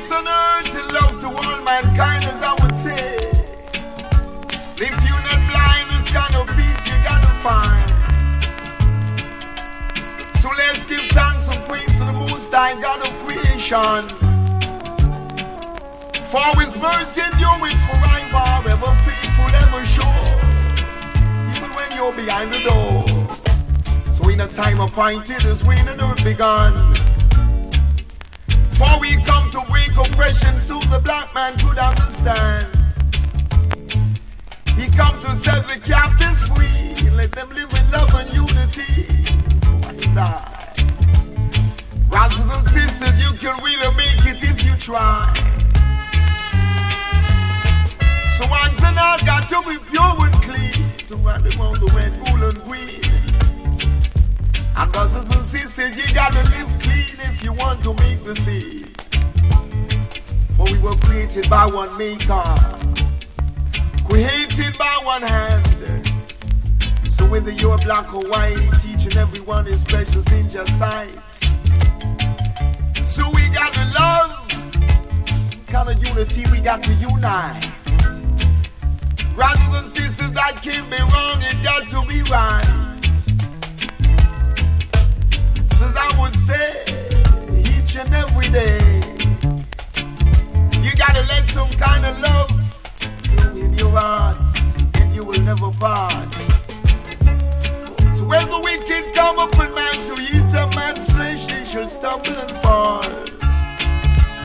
peace on earth and love to all mankind, as I would say. If you're not blind, this kind of peace you gotta find. So let's give thanks and praise to the Most High God of creation. For His mercy endureth forever, ever faithful, ever sure, even when you're behind the door. So in a time appointed as we in earth begun, for we come to break oppression so the black man could understand. He come to set the captives free, let them live in love and unity. Brothers and sisters, you can really make it if you try. So once and all got to be pure and clean to run around the red, gold and green. And brothers and sisters, you gotta live clean if you want to make the seed. For we were created by one maker, created by one hand. So whether you're black or white, each and every one is precious in your sight. So we gotta love, kind of unity we got to unite. Brothers and sisters, that can't be wrong, it got to be right. So I would say, each and every day, you gotta let some kind of love